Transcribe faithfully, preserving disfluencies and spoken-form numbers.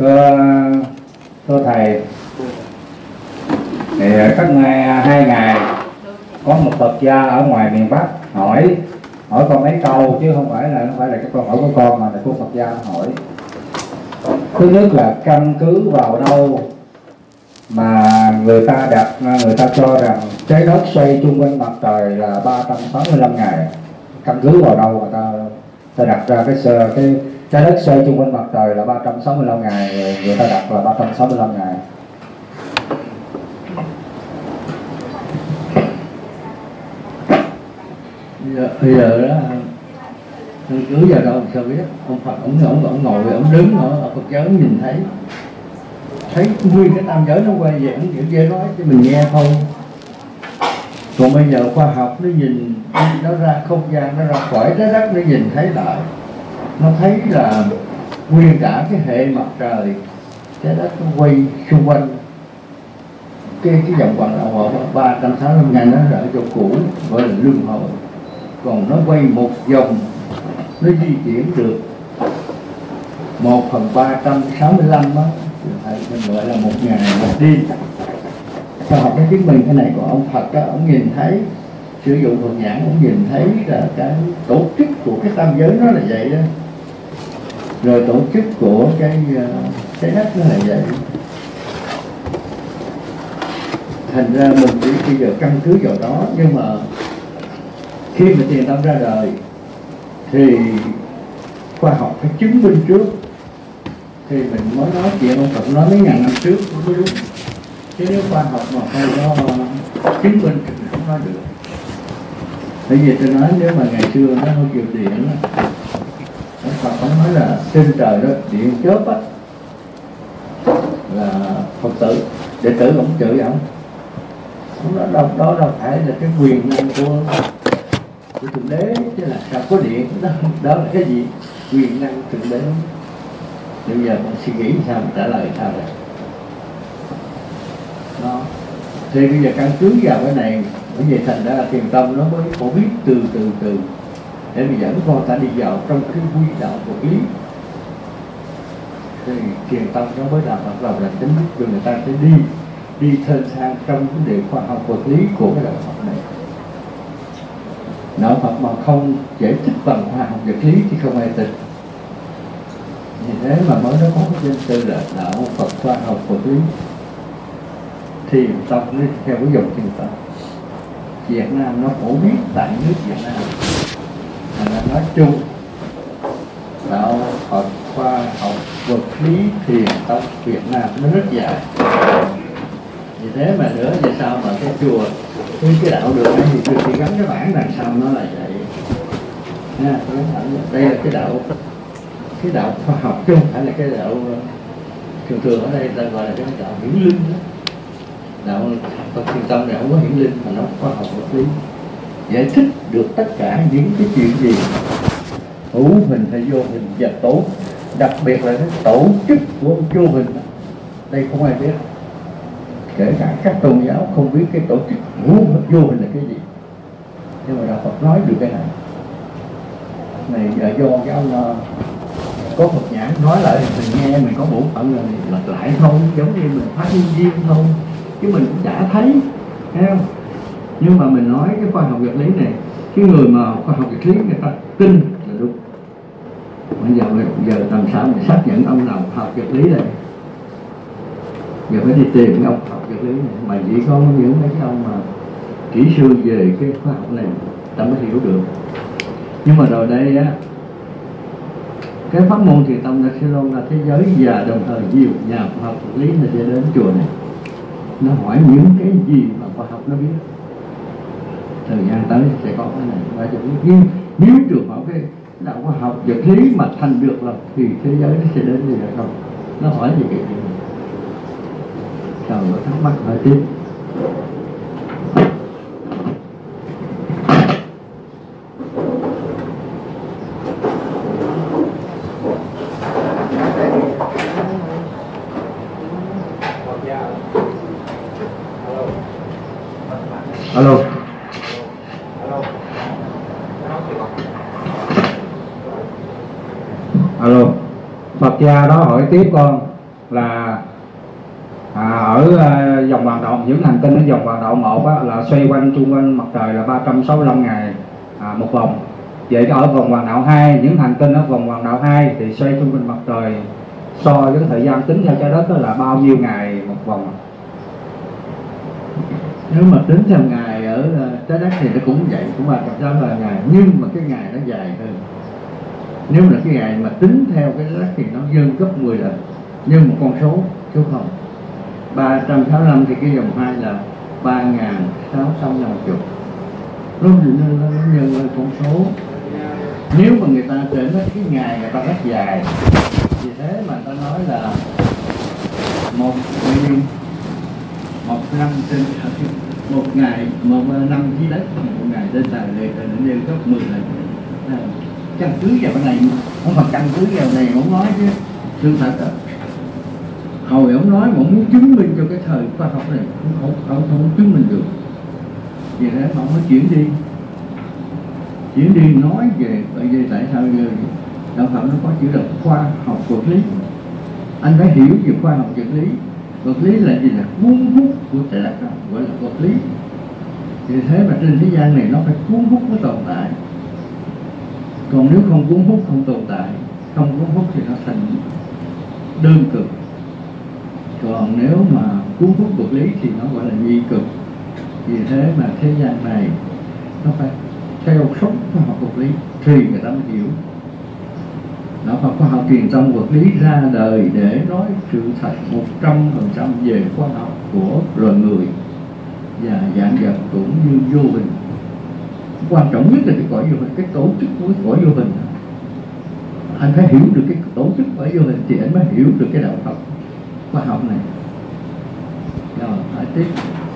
Thưa, thưa thầy, thì cách ngày hai ngày có một Phật gia ở ngoài miền Bắc hỏi hỏi con mấy câu, chứ không phải là không phải là cái câu hỏi của con, mà là của Phật gia hỏi. Thứ nhất là căn cứ vào đâu mà người ta đặt người ta cho rằng trái đất xoay chung quanh mặt trời là ba trăm sáu mươi lăm ngày? Căn cứ vào đâu người ta ta đặt ra cái cái trái đất xoay chung quanh mặt trời là ba trăm sáu mươi lăm ngày, người, người ta đặt là ba trăm sáu mươi lăm ngày? Bây giờ, bây giờ đó căn cứ vào đâu sao biết? Ông Phật ông ông ông ngồi ông đứng ở Phật giáo nhìn thấy thấy nguyên cái tam giới nó quay về, ông kiểu dễ nói cho mình nghe thôi. Còn bây giờ khoa học nó nhìn nó ra không gian, nó ra khỏi trái đất, nó nhìn thấy lại, nó thấy là nguyên cả cái hệ mặt trời trái đất nó quay xung quanh cái cái vòng quanh đạo ở ba trăm sáu mươi lăm ngày, nó ở chỗ cũ gọi là luân hồi. Còn nó quay một vòng, nó di chuyển được một phần ba trăm sáu mươi lăm đó, mình gọi là một ngày một đêm. Khoa học nó chứng minh cái này của ông Phật đó, ông nhìn thấy, sử dụng Phật nhãn, ông nhìn thấy là cái tổ chức của cái tam giới nó là vậy đó, rồi tổ chức của cái trái đất nó là vậy. Thành ra mình chỉ bây giờ căn cứ vào đó, nhưng mà khi mà Thiền Tông ra đời thì khoa học phải chứng minh trước, thì mình mới nói chuyện ông Phật nói mấy ngàn năm trước mới đúng. Chứ nếu khoa học mà không có chứng minh thì mình không nói được. Bởi vì tôi nói nếu mà ngày xưa nó không chịu điện đó, ông Phật ông nói là trên trời đó điện chớp á là Phật tử, đệ tử ông chửi ông. Ông nói đâu đó đâu phải là cái quyền năng của của thượng đế, chứ là sao có điện đó, đó là cái gì? Quyền năng thượng đế. Bây giờ con suy nghĩ sao mình trả lời sao vậy? Đó. Thì bây giờ căn cứ vào cái này, bởi vì thành ra Thiền Tông nó mới phổ biến từ từ từ để bây dẫn con ta đi vào trong cái quy đạo vật lý. Thì Thiền Tông nó mới làm bắt đầu là tính cho người ta sẽ đi đi thên sang trong vấn đề khoa học vật lý của cái đạo Phật này. Đạo Phật mà không giải thích bằng khoa học vật lý thì không ai tin. Vì thế mà mới nó có cái danh từ là đạo Phật khoa học vật lý. Thiền Tông theo cái dòng Thiền Tông. Việt Nam nó phổ biến tại nước Việt Nam, thành ra nói chung đạo Phật khoa học vật lý Thiền Tông Việt Nam nó rất dài. Vì thế mà nữa về sau mà cái chùa cái, cái đạo đường ấy thì tôi chỉ gắn cái bảng đằng sau nó là vậy nha. Đây là cái đạo cái đạo khoa học chứ không phải là cái đạo thường thường ở đây ta gọi là cái đạo hiển linh đó. Đạo Phật Thiền Tông này không có hiển linh mà nó khoa học vật lý, giải thích được tất cả những cái chuyện gì hữu hình hay vô hình và tổ, đặc biệt là cái tổ chức của vô hình đó. Đây không ai biết, kể cả các tôn giáo không biết cái tổ chức hữu hình vô hình là cái gì, nhưng mà đạo Phật nói được cái này. Này giờ do cái ông có Phật nhãn nói lại thì mình nghe, mình có bổn phận là lật lại thôi, giống như mình phá nhân duyên thôi, chứ mình cũng chả thấy, thấy không? Nhưng mà mình nói cái khoa học vật lý này, cái người mà khoa học vật lý người ta tin là đúng. Bây giờ giờ làm sao mình xác nhận ông nào học vật lý này? Giờ phải đi tìm cái ông học vật lý này, mà chỉ có những mấy cái ông mà kỹ sư về cái khoa học này ta mới hiểu được. Nhưng mà rồi đây á, cái pháp môn Thiền Tông đã sẽ loan ra thế giới, và đồng thời nhiều nhà khoa học vật lý là sẽ đến chùa này, nó hỏi những cái gì mà khoa học nó biết. Thời gian tới sẽ có cái này và nhưng nếu trường hợp cái đạo khoa học vật lý mà thành được là thì thế giới nó sẽ đến gì hay không? Nó hỏi gì cái gì? Trời ơi, thắc mắc hỏi tiếp. Alo. Alo. Phật gia đó hỏi tiếp con, là à, ở à, vòng hoạt động những hành tinh ở vòng hoạt động một á, là xoay quanh chung quanh mặt trời là ba trăm sáu mươi lăm ngày à, một vòng. Vậy ở vòng hoàng đạo hai, những hành tinh ở vòng hoàng đạo hai thì xoay chung quanh mặt trời so với thời gian tính theo trái đất đó là bao nhiêu ngày một vòng? Nếu mà tính theo ngày ở uh, trái đất thì nó cũng vậy, cũng ba trăm sáu mươi lăm ngày, nhưng mà cái ngày nó dài hơn. Nếu là cái ngày mà tính theo cái trái đất thì nó dâng gấp mười lần, nhưng một con số số không. ba trăm sáu mươi lăm thì cái vòng hai là ba nghìn sáu trăm năm mươi. Nó nó nó nhân lên con số. Nếu mà người ta trở nó cái ngày người ta rất dài, vì thế mà ta nói là một ngày, một năm trên một ngày, một năm dưới đất, một ngày trên trời này nó nêu gấp mười lần. Căn cứ vào cái này, không phải căn cứ vào này không nói chứ sự thật đó. Hồi ông nói mà ông muốn chứng minh cho cái thời khoa học này không không không, không chứng minh được, vì thế mà ông nói chuyển đi chuyển đi nói về bởi vì tại sao giờ đạo Phật nó có chữ là khoa học vật lý. Anh phải hiểu về khoa học vật lý. Vật lý là gì? Là cuốn hút của trái đất, gọi là vật lý. Vì thế mà trên thế gian này nó phải cuốn hút mới tồn tại, còn nếu không cuốn hút không tồn tại, không cuốn hút thì nó thành đơn cực, còn nếu mà cuốn hút vật lý thì nó gọi là nhị cực. Vì thế mà thế gian này nó phải theo sống khoa học vật lý thì người ta mới hiểu. Đạo Phật khoa học truyền thông vật lý ra đời để nói sự thật một trăm phần trăm về khoa học của loài người và dạng vật cũng như vô hình. Quan trọng nhất là cái cõi vô hình, cái tổ chức của cái cõi vô hình. Anh phải hiểu được cái tổ chức cõi vô hình thì anh mới hiểu được cái đạo Phật khoa học này. Rồi, hỏi tiếp.